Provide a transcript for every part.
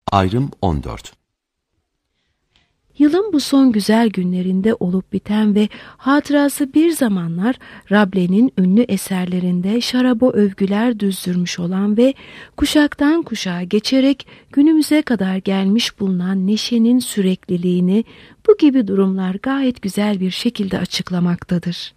Ayrım 14. Yılın bu son güzel günlerinde olup biten ve hatırası bir zamanlar Rabelaise'nin ünlü eserlerinde şaraba övgüler düzdürmüş olan ve kuşaktan kuşağa geçerek günümüze kadar gelmiş bulunan neşenin sürekliliğini bu gibi durumlar gayet güzel bir şekilde açıklamaktadır.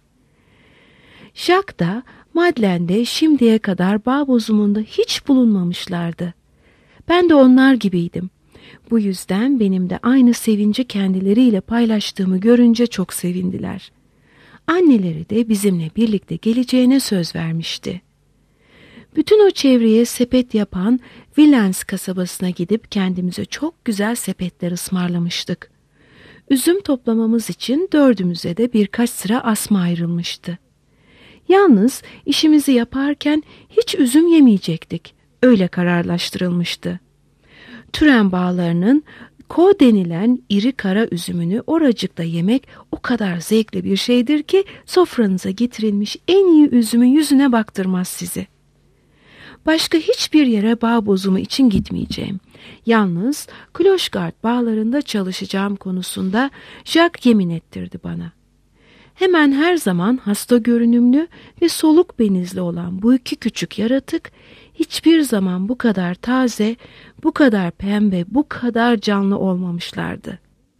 Jacques da Madeleine de şimdiye kadar bağ bozumunda hiç bulunmamışlardı. Ben de onlar gibiydim. Bu yüzden benim de aynı sevinci kendileriyle paylaştığımı görünce çok sevindiler. Anneleri de bizimle birlikte geleceğine söz vermişti. Bütün o çevreye sepet yapan Villens kasabasına gidip kendimize çok güzel sepetler ısmarlamıştık. Üzüm toplamamız için dördümüze de birkaç sıra asma ayrılmıştı. Yalnız işimizi yaparken hiç üzüm yemeyecektik. Öyle kararlaştırılmıştı. Türen bağlarının ko denilen iri kara üzümünü oracıkta yemek o kadar zevkli bir şeydir ki sofranıza getirilmiş en iyi üzümün yüzüne baktırmaz sizi. Başka hiçbir yere bağ bozumu için gitmeyeceğim. Yalnız Kloşgard bağlarında çalışacağım konusunda Jacques yemin ettirdi bana. Hemen her zaman hasta görünümlü ve soluk benizli olan bu iki küçük yaratık hiçbir zaman bu kadar taze, bu kadar pembe, bu kadar canlı olmamışlardı.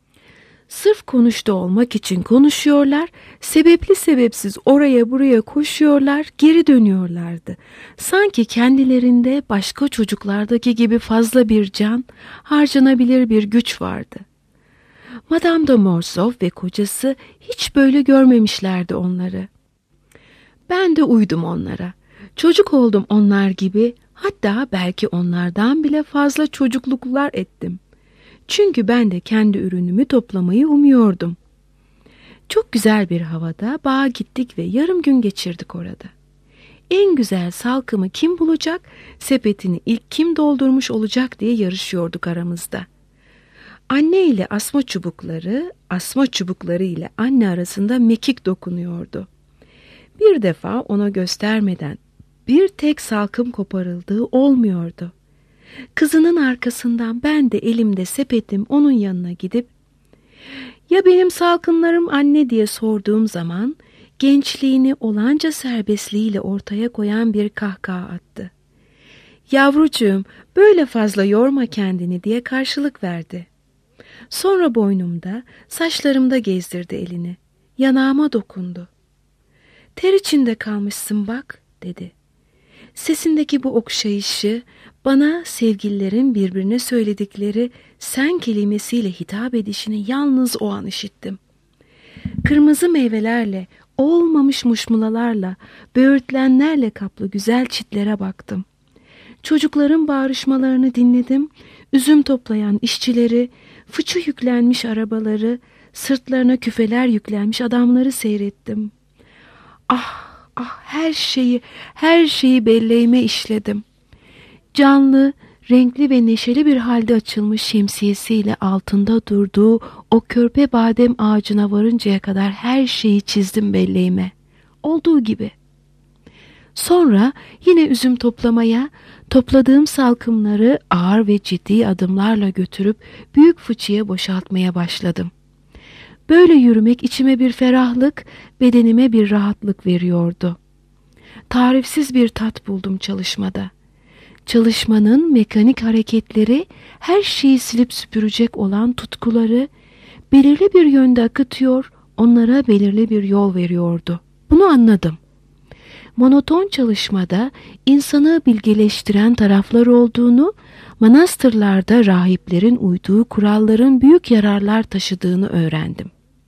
Sırf konuştu olmak için konuşuyorlar, sebepli sebepsiz oraya buraya koşuyorlar, geri dönüyorlardı. Sanki kendilerinde başka çocuklardaki gibi fazla bir can, harcanabilir bir güç vardı. Madame de Morcerf ve kocası hiç böyle görmemişlerdi onları. Ben de uydum onlara. Çocuk oldum onlar gibi, hatta belki onlardan bile fazla çocukluklar ettim. Çünkü ben de kendi ürünümü toplamayı umuyordum. Çok güzel bir havada bağa gittik ve yarım gün geçirdik orada. En güzel salkımı kim bulacak, sepetini ilk kim doldurmuş olacak diye yarışıyorduk aramızda. Anne ile asma çubukları ile anne arasında mekik dokunuyordu. Bir defa ona göstermeden bir tek salkım koparıldığı olmuyordu. Kızının arkasından ben de elimde sepetim onun yanına gidip "Ya benim salkımlarım anne?" diye sorduğum zaman gençliğini olanca serbestliğiyle ortaya koyan bir kahkaha attı. "Yavrucuğum, böyle fazla yorma kendini." diye karşılık verdi. Sonra boynumda, saçlarımda gezdirdi elini. Yanağıma dokundu. "Ter içinde kalmışsın bak," dedi. Sesindeki bu okşayışı, bana sevgililerin birbirine söyledikleri sen kelimesiyle hitap edişini yalnız o an işittim. Kırmızı meyvelerle, olmamış muşmulalarla, böğürtlenlerle kaplı güzel çitlere baktım. Çocukların bağrışmalarını dinledim, üzüm toplayan işçileri, fıçı yüklenmiş arabaları, sırtlarına küfeler yüklenmiş adamları seyrettim. Her şeyi belleğime işledim. Canlı, renkli ve neşeli bir halde açılmış şemsiyesiyle altında durduğu o körpe badem ağacına varıncaya kadar her şeyi çizdim belleğime. Olduğu gibi. Sonra yine üzüm toplamaya, topladığım salkımları ağır ve ciddi adımlarla götürüp büyük fıçıya boşaltmaya başladım. Böyle yürümek içime bir ferahlık, bedenime bir rahatlık veriyordu. Tarifsiz bir tat buldum çalışmada. Çalışmanın mekanik hareketleri, her şeyi silip süpürecek olan tutkuları belirli bir yönde akıtıyor, onlara belirli bir yol veriyordu. Bunu anladım. Monoton çalışmada insanı bilgeleştiren taraflar olduğunu, manastırlarda rahiplerin uyduğu kuralların büyük yararlar taşıdığını öğrendim.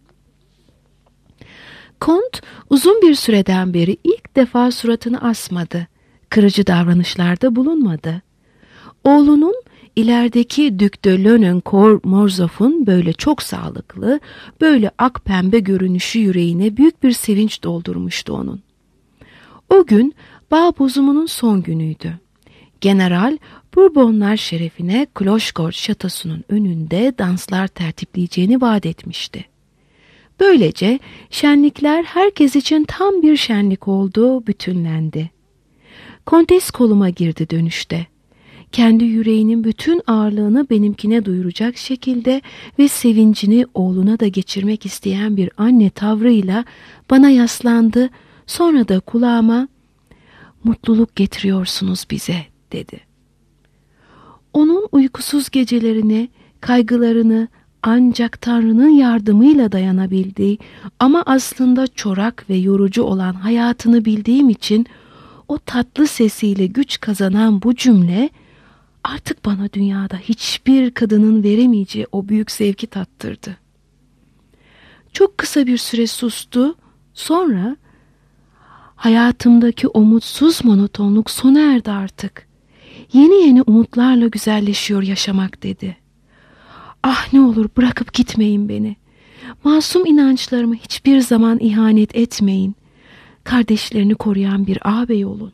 Kont uzun bir süreden beri ilk defa suratını asmadı, kırıcı davranışlarda bulunmadı. Oğlunun ilerideki Duc de Lenoncourt-Morzof'un böyle çok sağlıklı, böyle ak pembe görünüşü yüreğine büyük bir sevinç doldurmuştu onun. O gün bağ bozumunun son günüydü. General Bourbonlar şerefine Kloşgard şatosunun önünde danslar tertipleyeceğini vaat etmişti. Böylece şenlikler herkes için tam bir şenlik oldu, bütünlendi. Kontes koluma girdi dönüşte. kendi yüreğinin bütün ağırlığını benimkine duyuracak şekilde ve sevincini oğluna da geçirmek isteyen bir anne tavrıyla bana yaslandı. Sonra da kulağıma "Mutluluk getiriyorsunuz bize," dedi. Onun uykusuz gecelerine, kaygılarını ancak Tanrı'nın yardımıyla dayanabildiği ama aslında çorak ve yorucu olan hayatını bildiğim için o tatlı sesiyle güç kazanan bu cümle artık bana dünyada hiçbir kadının veremeyeceği o büyük zevki tattırdı. Çok kısa bir süre sustu, sonra "Hayatımdaki o mutsuz monotonluk sona erdi artık. Yeni umutlarla güzelleşiyor yaşamak," dedi. "Ah, ne olur bırakıp gitmeyin beni. Masum inançlarıma hiçbir zaman ihanet etmeyin. Kardeşlerini koruyan bir ağabey olun."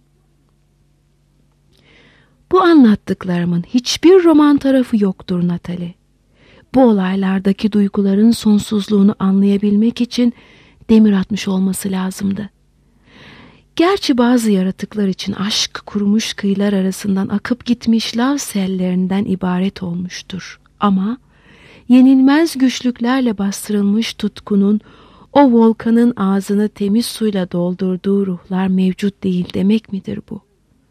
Bu anlattıklarımın hiçbir roman tarafı yoktur Natalie. Bu olaylardaki duyguların sonsuzluğunu anlayabilmek için demir atmış olması lazımdı. Gerçi bazı yaratıklar için aşk kurumuş kıyılar arasından akıp gitmiş lav sellerinden ibaret olmuştur. Ama yenilmez güçlüklerle bastırılmış tutkunun o volkanın ağzını temiz suyla doldurduğu ruhlar mevcut değil demek midir bu?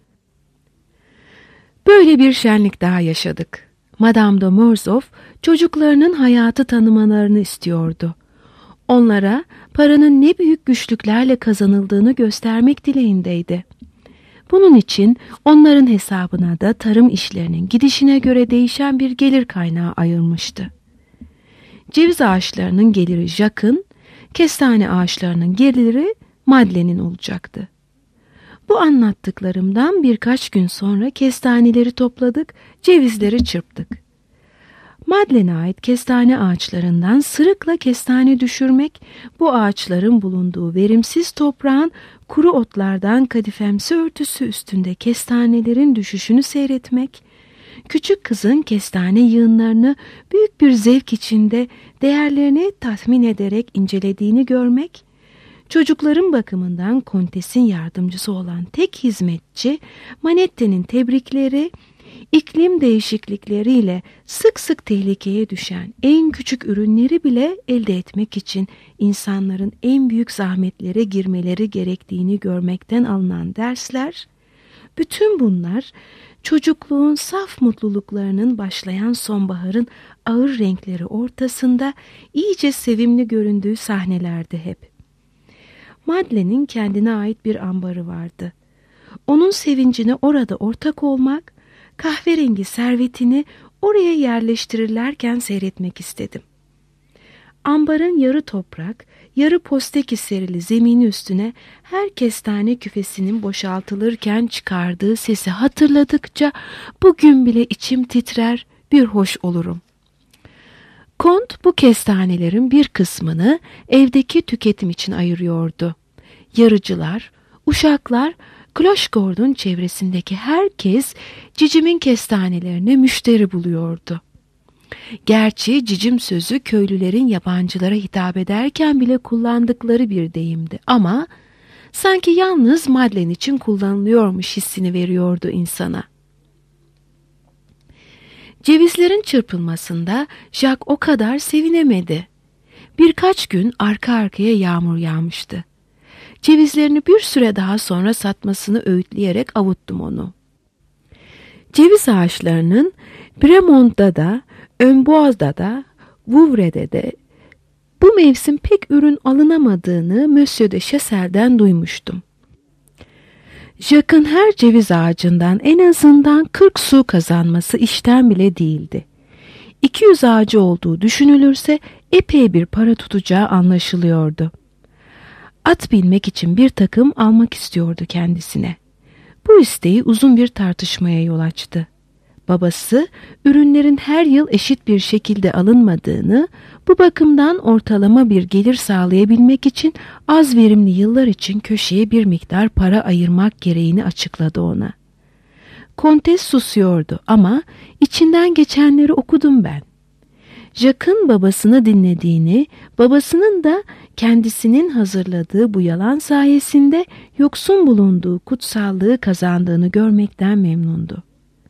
Böyle bir şenlik daha yaşadık. Madame de Morcerf çocuklarının hayatı tanımalarını istiyordu. Onlara paranın ne büyük güçlüklerle kazanıldığını göstermek dileğindeydi. Bunun için onların hesabına da tarım işlerinin gidişine göre değişen bir gelir kaynağı ayırmıştı. Ceviz ağaçlarının geliri Jacques'ın, kestane ağaçlarının geliri Madeleine'in olacaktı. Bu anlattıklarımdan birkaç gün sonra kestaneleri topladık, cevizleri çırptık. Madeleine'e ait kestane ağaçlarından sırıkla kestane düşürmek, bu ağaçların bulunduğu verimsiz toprağın kuru otlardan kadifemsi örtüsü üstünde kestanelerin düşüşünü seyretmek, küçük kızın kestane yığınlarını büyük bir zevk içinde değerlerini tatmin ederek incelediğini görmek, çocukların bakımından kontesin yardımcısı olan tek hizmetçi Manette'nin tebrikleri, iklim değişiklikleriyle sık sık tehlikeye düşen en küçük ürünleri bile elde etmek için insanların en büyük zahmetlere girmeleri gerektiğini görmekten alınan dersler, bütün bunlar çocukluğun saf mutluluklarının başlayan sonbaharın ağır renkleri ortasında iyice sevimli göründüğü sahnelerdi hep. Madeleine'in kendine ait bir ambarı vardı. Onun sevincine orada ortak olmak, kahverengi servetini oraya yerleştirirlerken seyretmek istedim. Ambarın yarı toprak, yarı posteki serili zemini üstüne her kestane küfesinin boşaltılırken çıkardığı sesi hatırladıkça bugün bile içim titrer, bir hoş olurum. Kont bu kestanelerin bir kısmını evdeki tüketim için ayırıyordu. Yarıcılar, uşaklar, Kloşgord'un çevresindeki herkes cicimin kestanelerine müşteri buluyordu. Gerçi cicim sözü köylülerin yabancılara hitap ederken bile kullandıkları bir deyimdi ama sanki yalnız Madeleine için kullanılıyormuş hissini veriyordu insana. Cevizlerin çırpılmasında Jacques o kadar sevinemedi. Birkaç gün arka arkaya yağmur yağmıştı. Cevizlerini bir süre daha sonra satmasını öğütleyerek avuttum onu. Ceviz ağaçlarının Bremont'da da, Amboise'da da, Vouvre'de de bu mevsim pek ürün alınamadığını Monsieur de Chassel'den duymuştum. Jacques'ın her ceviz ağacından en azından 40 su kazanması işten bile değildi. 200 ağacı olduğu düşünülürse epey bir para tutacağı anlaşılıyordu. At binmek için bir takım almak istiyordu kendisine. Bu isteği uzun bir tartışmaya yol açtı. Babası, ürünlerin her yıl eşit bir şekilde alınmadığını, bu bakımdan ortalama bir gelir sağlayabilmek için az verimli yıllar için köşeye bir miktar para ayırmak gereğini açıkladı ona. Kontes susuyordu ama içinden geçenleri okudum ben. Jacques'ın babasını dinlediğini, babasının da kendisinin hazırladığı bu yalan sayesinde yoksun bulunduğu kutsallığı kazandığını görmekten memnundu.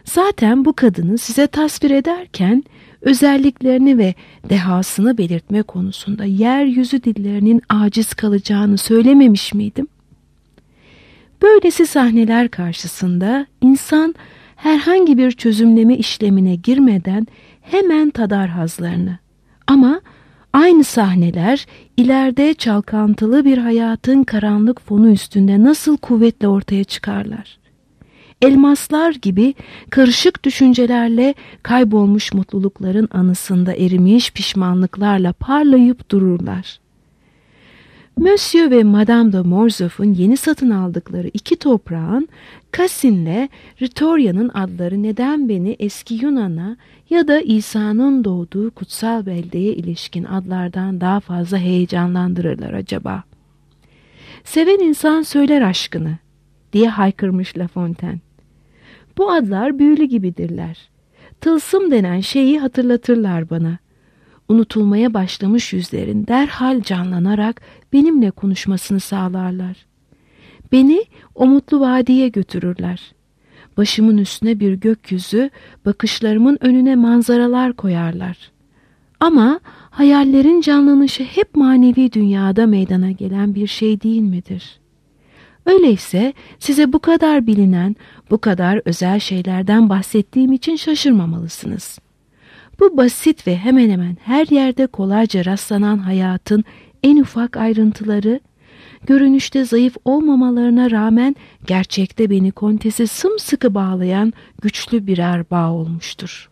Zaten bu kadını size tasvir ederken özelliklerini ve dehasını belirtme konusunda yeryüzü dillerinin aciz kalacağını söylememiş miydim? Böylesi sahneler karşısında insan herhangi bir çözümleme işlemine girmeden hemen tadar hazlarını. Ama aynı sahneler ileride çalkantılı bir hayatın karanlık fonu üstünde nasıl kuvvetle ortaya çıkarlar? Elmaslar gibi karışık düşüncelerle kaybolmuş mutlulukların anısında erimiş pişmanlıklarla parlayıp dururlar. Monsieur ve Madame de Morcerf'un yeni satın aldıkları 2 toprağın Cassin'le Ritoria'nın adları neden beni eski Yunan'a ya da İsa'nın doğduğu kutsal beldeye ilişkin adlardan daha fazla heyecanlandırırlar acaba? Seven insan söyler aşkını diye haykırmış La Fontaine. Bu adlar büyülü gibidirler. Tılsım denen şeyi hatırlatırlar bana. Unutulmaya başlamış yüzlerin derhal canlanarak benimle konuşmasını sağlarlar. Beni o mutlu vadiye götürürler. Başımın üstüne bir gökyüzü, bakışlarımın önüne manzaralar koyarlar. Ama hayallerin canlanışı hep manevi dünyada meydana gelen bir şey değil midir? Öyleyse size bu kadar bilinen, bu kadar özel şeylerden bahsettiğim için şaşırmamalısınız. Bu basit ve hemen hemen her yerde kolayca rastlanan hayatın en ufak ayrıntıları, görünüşte zayıf olmamalarına rağmen gerçekte beni kontese sımsıkı bağlayan güçlü birer bağ olmuştur.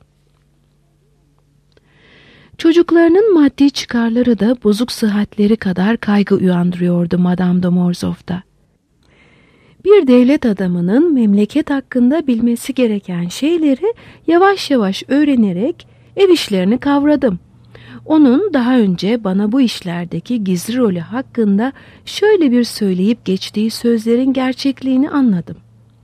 Çocuklarının maddi çıkarları da bozuk sıhhatleri kadar kaygı uyandırıyordu Madame de Morcerf'ta. Bir devlet adamının memleket hakkında bilmesi gereken şeyleri yavaş yavaş öğrenerek ev işlerini kavradım. Onun daha önce bana bu işlerdeki gizli rolü hakkında şöyle bir söyleyip geçtiği sözlerin gerçekliğini anladım.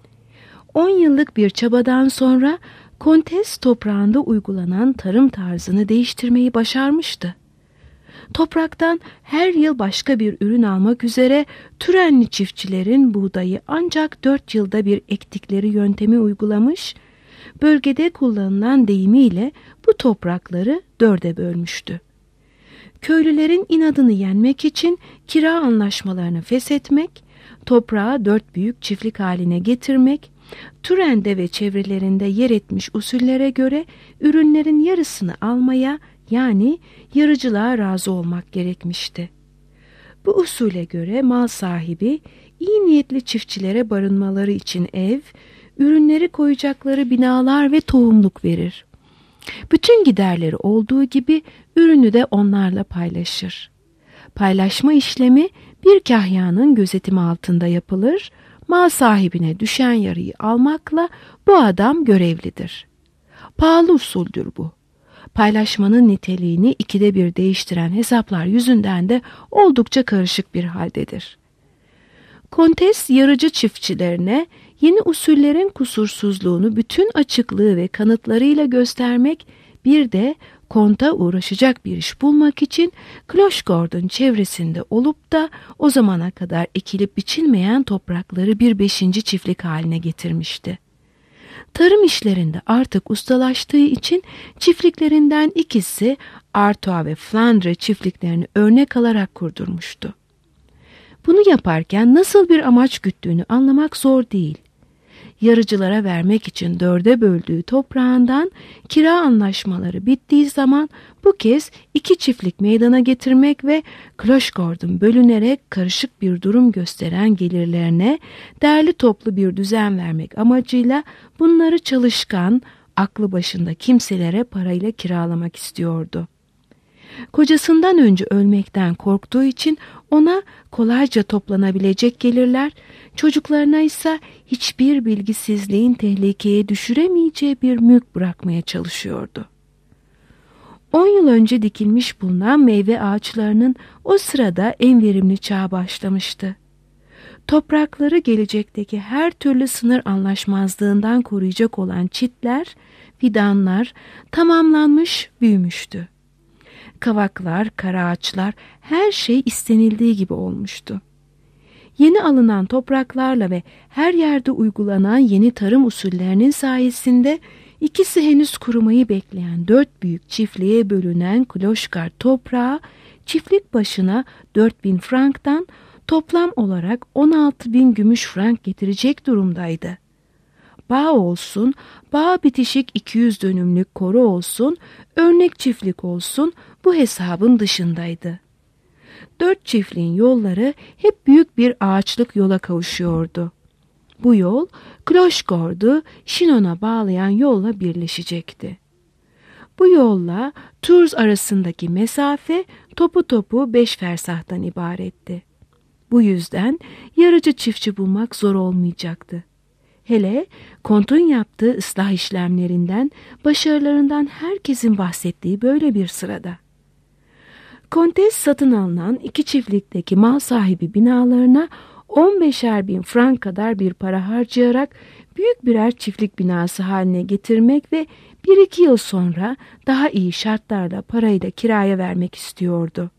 10 yıllık bir çabadan sonra Kontes toprağında uygulanan tarım tarzını değiştirmeyi başarmıştı. Topraktan her yıl başka bir ürün almak üzere Türenli çiftçilerin buğdayı ancak 4 yılda bir ektikleri yöntemi uygulamış, bölgede kullanılan deyimiyle bu toprakları 4'e bölmüştü. Köylülerin inadını yenmek için kira anlaşmalarını feshetmek, toprağı 4 büyük çiftlik haline getirmek, Türen'de ve çevrelerinde yer etmiş usullere göre ürünlerin yarısını almaya, yani yarıcılığa razı olmak gerekmişti. Bu usule göre mal sahibi iyi niyetli çiftçilere barınmaları için ev, ürünleri koyacakları binalar ve tohumluk verir. Bütün giderleri olduğu gibi ürünü de onlarla paylaşır. Paylaşma işlemi bir kahyanın gözetimi altında yapılır, mal sahibine düşen yarıyı almakla bu adam görevlidir. Pahalı usuldür bu. Paylaşmanın niteliğini 2'de 1 değiştiren hesaplar yüzünden de oldukça karışık bir haldedir. Kontes yarıcı çiftçilerine yeni usullerin kusursuzluğunu bütün açıklığı ve kanıtlarıyla göstermek, bir de konta uğraşacak bir iş bulmak için Kloşgord'un çevresinde olup da o zamana kadar ekilip biçilmeyen toprakları bir 5. çiftlik haline getirmişti. Tarım işlerinde artık ustalaştığı için çiftliklerinden ikisi Artois ve Flandre çiftliklerini örnek alarak kurdurmuştu. Bunu yaparken nasıl bir amaç güttüğünü anlamak zor değil. Yarıcılara vermek için 4'e böldüğü toprağından kira anlaşmaları bittiği zaman bu kez 2 çiftlik meydana getirmek ve Kloşgord'un bölünerek karışık bir durum gösteren gelirlerine derli toplu bir düzen vermek amacıyla bunları çalışkan, aklı başında kimselere parayla kiralamak istiyordu. Kocasından önce ölmekten korktuğu için ona kolayca toplanabilecek gelirler, çocuklarına ise hiçbir bilgisizliğin tehlikeye düşüremeyeceği bir mülk bırakmaya çalışıyordu. 10 yıl önce dikilmiş bulunan meyve ağaçlarının o sırada en verimli çağı başlamıştı. Toprakları gelecekteki her türlü sınır anlaşmazlığından koruyacak olan çitler, fidanlar tamamlanmış, büyümüştü. Kavaklar, kara ağaçlar, her şey istenildiği gibi olmuştu. Yeni alınan topraklarla ve her yerde uygulanan yeni tarım usullerinin sayesinde ikisi henüz kurumayı bekleyen 4 büyük çiftliğe bölünen Kloşgar toprağı çiftlik başına 4.000 franktan toplam olarak 16.000 gümüş frank getirecek durumdaydı. Bağ olsun, bağ bitişik 200 dönümlük koru olsun, örnek çiftlik olsun bu hesabın dışındaydı. 4 çiftliğin yolları hep büyük bir ağaçlık yola kavuşuyordu. Bu yol Kloşgor'du Şinon'a bağlayan yolla birleşecekti. Bu yolla Tours arasındaki mesafe topu 5 fersahtan ibaretti. Bu yüzden yarıcı çiftçi bulmak zor olmayacaktı. Hele Kont'un yaptığı ıslah işlemlerinden, başarılarından herkesin bahsettiği böyle bir sırada. Kontes satın alınan 2 çiftlikteki mal sahibi binalarına 15'er bin frank kadar bir para harcayarak büyük birer çiftlik binası haline getirmek ve 1-2 yıl sonra daha iyi şartlarda parayı da kiraya vermek istiyordu.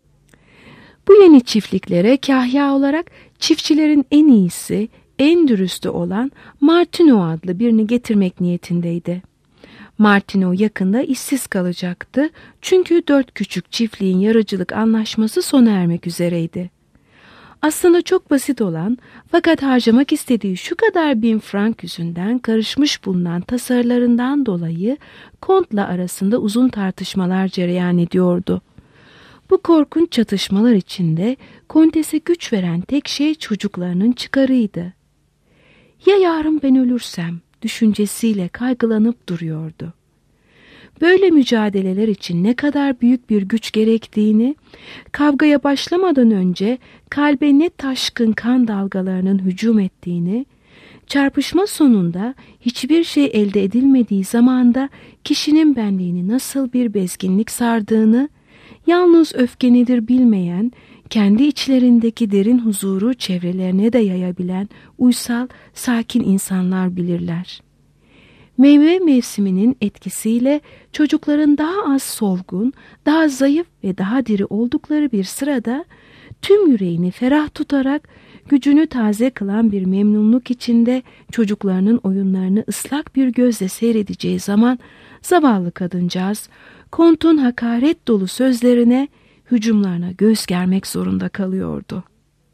Bu yeni çiftliklere kahya olarak çiftçilerin en iyisi, en dürüstü olan Martino adlı birini getirmek niyetindeydi. Martino yakında işsiz kalacaktı çünkü 4 küçük çiftliğin yarıcılık anlaşması sona ermek üzereydi. Aslında çok basit olan fakat harcamak istediği şu kadar 1000 frank yüzünden karışmış bulunan tasarılarından dolayı Kont'la arasında uzun tartışmalar cereyan ediyordu. Bu korkunç çatışmalar içinde Kontes'e güç veren tek şey çocuklarının çıkarıydı. Ya yarın ben ölürsem düşüncesiyle kaygılanıp duruyordu. Böyle mücadeleler için ne kadar büyük bir güç gerektiğini, kavgaya başlamadan önce kalbe ne taşkın kan dalgalarının hücum ettiğini, çarpışma sonunda hiçbir şey elde edilmediği zamanda kişinin benliğini nasıl bir bezginlik sardığını, yalnız öfke nedir bilmeyen, kendi içlerindeki derin huzuru çevrelerine de yayabilen uysal, sakin insanlar bilirler. Meyve mevsiminin etkisiyle çocukların daha az solgun, daha zayıf ve daha diri oldukları bir sırada tüm yüreğini ferah tutarak gücünü taze kılan bir memnunluk içinde çocuklarının oyunlarını ıslak bir gözle seyredeceği zaman zavallı kadıncağız Kont'un hakaret dolu sözlerine, hücumlarına göz germek zorunda kalıyordu.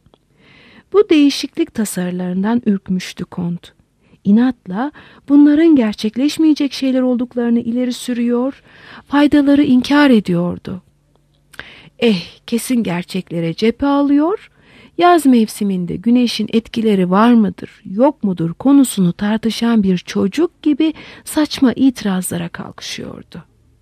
Bu değişiklik tasarılarından ürkmüştü Kont. İnatla bunların gerçekleşmeyecek şeyler olduklarını ileri sürüyor, faydaları inkar ediyordu. Kesin gerçeklere cephe alıyor, yaz mevsiminde güneşin etkileri var mıdır, yok mudur konusunu tartışan bir çocuk gibi saçma itirazlara kalkışıyordu.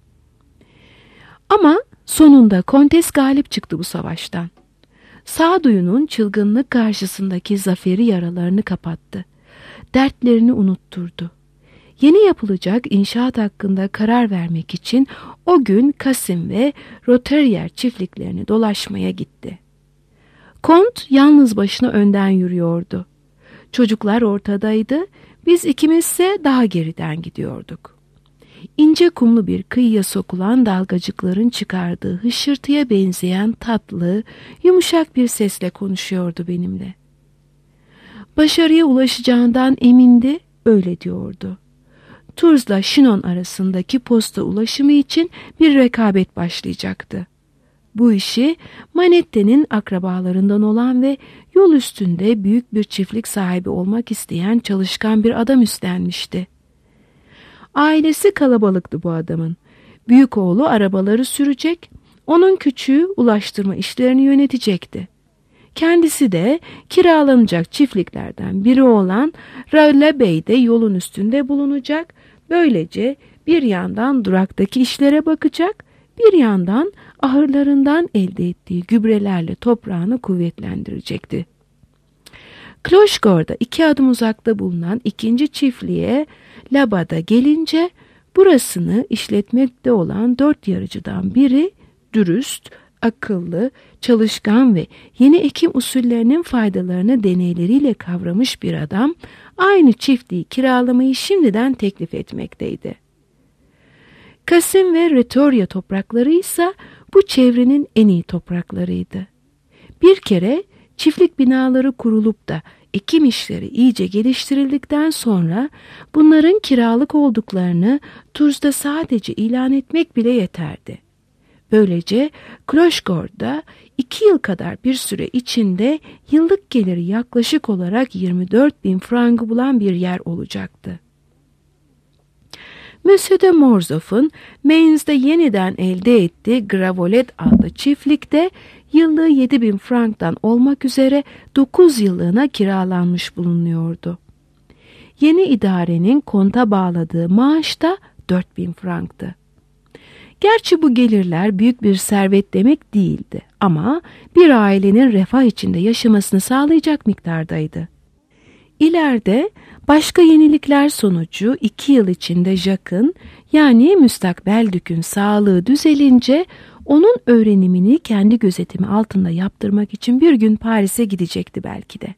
Ama sonunda Kontes galip çıktı bu savaştan. Sağduyunun çılgınlık karşısındaki zaferi yaralarını kapattı. Dertlerini unutturdu. Yeni yapılacak inşaat hakkında karar vermek için o gün Kasim ve Roterier çiftliklerini dolaşmaya gitti. Kont yalnız başına önden yürüyordu. Çocuklar ortadaydı, biz ikimizse daha geriden gidiyorduk. İnce kumlu bir kıyıya sokulan dalgacıkların çıkardığı hışırtıya benzeyen tatlı, yumuşak bir sesle konuşuyordu benimle. Başarıya ulaşacağından emindi, öyle diyordu. Tours'la Chinon arasındaki posta ulaşımı için bir rekabet başlayacaktı. Bu işi Manette'nin akrabalarından olan ve yol üstünde büyük bir çiftlik sahibi olmak isteyen çalışkan bir adam üstlenmişti. Ailesi kalabalıktı bu adamın. Büyük oğlu arabaları sürecek, onun küçüğü ulaştırma işlerini yönetecekti. Kendisi de kiralanacak çiftliklerden biri olan Raoul Bey'de yolun üstünde bulunacak, böylece bir yandan duraktaki işlere bakacak, bir yandan ahırlarından elde ettiği gübrelerle toprağını kuvvetlendirecekti. Kloşgor'da 2 adım uzakta bulunan ikinci çiftliğe Laba'da gelince burasını işletmekte olan 4 yarıcıdan biri dürüst, akıllı, çalışkan ve yeni ekim usullerinin faydalarını deneyleriyle kavramış bir adam aynı çiftliği kiralamayı şimdiden teklif etmekteydi. Kasim ve Retoria toprakları ise bu çevrenin en iyi topraklarıydı. Bir kere Çiftlik binaları kurulup da ekim işleri iyice geliştirildikten sonra bunların kiralık olduklarını Turz'da sadece ilan etmek bile yeterdi. Böylece Kloşgård'da 2 yıl kadar bir süre içinde yıllık geliri yaklaşık olarak 24.000 frangı bulan bir yer olacaktı. Monsieur de Morzoff'un Mainz'de yeniden elde ettiği Gravolet adlı çiftlikte yıllığı 7.000 franktan olmak üzere 9 yıllığına kiralanmış bulunuyordu. Yeni idarenin konta bağladığı maaş da 4.000 franktı. Gerçi bu gelirler büyük bir servet demek değildi ama bir ailenin refah içinde yaşamasını sağlayacak miktardaydı. İleride başka yenilikler sonucu 2 yıl içinde Jacques'ın yani müstakbel dükün sağlığı düzelince onun öğrenimini kendi gözetimi altında yaptırmak için bir gün Paris'e gidecekti belki de.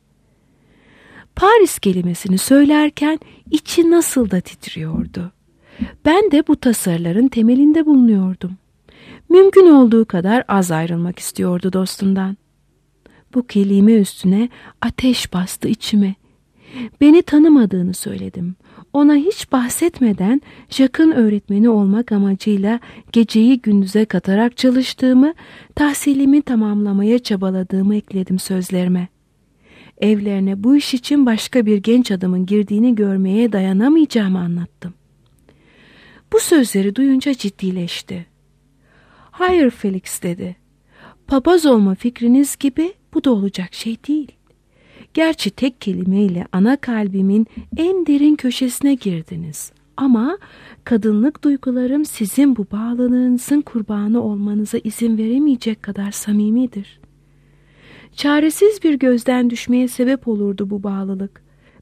Paris kelimesini söylerken içi nasıl da titriyordu. Ben de bu tasarıların temelinde bulunuyordum. Mümkün olduğu kadar az ayrılmak istiyordu dostundan. Bu kelime üstüne ateş bastı içime. Beni tanımadığını söyledim. Ona hiç bahsetmeden Jacques'ın öğretmeni olmak amacıyla geceyi gündüze katarak çalıştığımı, tahsilimi tamamlamaya çabaladığımı ekledim sözlerime. Evlerine bu iş için başka bir genç adamın girdiğini görmeye dayanamayacağımı anlattım. Bu sözleri duyunca ciddileşti. "Hayır Felix," dedi. "Papaz olma fikriniz gibi bu da olacak şey değil. Gerçi tek kelimeyle ana kalbimin en derin köşesine girdiniz. Ama kadınlık duygularım sizin bu bağlılığınızın kurbanı olmanıza izin veremeyecek kadar samimidir. Çaresiz bir gözden düşmeye sebep olurdu bu bağlılık.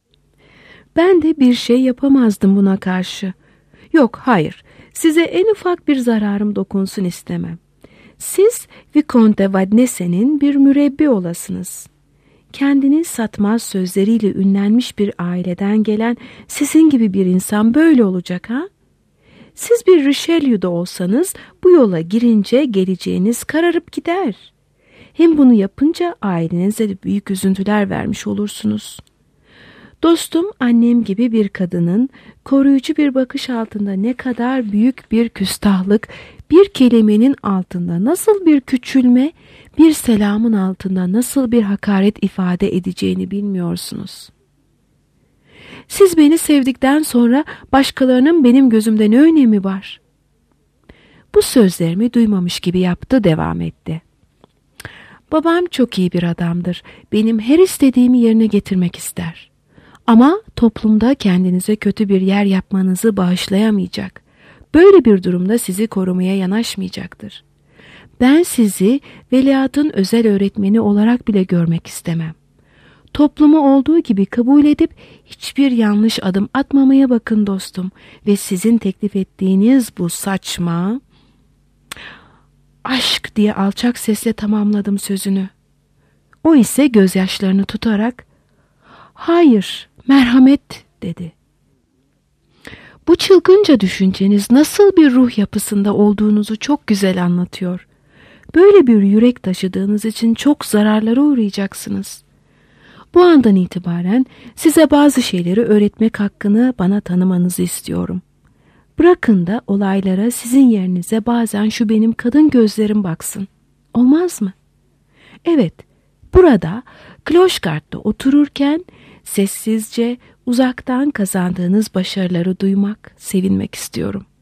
Ben de bir şey yapamazdım buna karşı. Yok, hayır, size en ufak bir zararım dokunsun istemem. Siz Vicomte Vadnesen'in bir mürebbi olasınız. Kendini satmaz sözleriyle ünlenmiş bir aileden gelen sizin gibi bir insan böyle olacak ha? Siz bir Richelieu'da olsanız bu yola girince geleceğiniz kararıp gider. Hem bunu yapınca ailenize de büyük üzüntüler vermiş olursunuz. Dostum annem gibi bir kadının koruyucu bir bakış altında ne kadar büyük bir küstahlık, bir kelimenin altında nasıl bir küçülme, bir selamın altında nasıl bir hakaret ifade edeceğini bilmiyorsunuz. Siz beni sevdikten sonra başkalarının benim gözümde ne önemi var? Bu sözlerimi duymamış gibi yaptı, devam etti. Babam çok iyi bir adamdır. Benim her istediğimi yerine getirmek ister. Ama toplumda kendinize kötü bir yer yapmanızı bağışlayamayacak. Böyle bir durumda sizi korumaya yanaşmayacaktır. Ben sizi veliahtın özel öğretmeni olarak bile görmek istemem. Toplumu olduğu gibi kabul edip hiçbir yanlış adım atmamaya bakın dostum ve sizin teklif ettiğiniz bu saçma aşk diye alçak sesle tamamladım sözünü. O ise gözyaşlarını tutarak hayır, merhamet dedi. Bu çılgınca düşünceniz nasıl bir ruh yapısında olduğunuzu çok güzel anlatıyor. Böyle bir yürek taşıdığınız için çok zararlara uğrayacaksınız. Bu andan itibaren size bazı şeyleri öğretmek hakkını bana tanımanızı istiyorum. Bırakın da olaylara sizin yerinize bazen şu benim kadın gözlerim baksın. Olmaz mı? Evet, burada Kloşgård'da otururken sessizce uzaktan kazandığınız başarıları duymak, sevinmek istiyorum.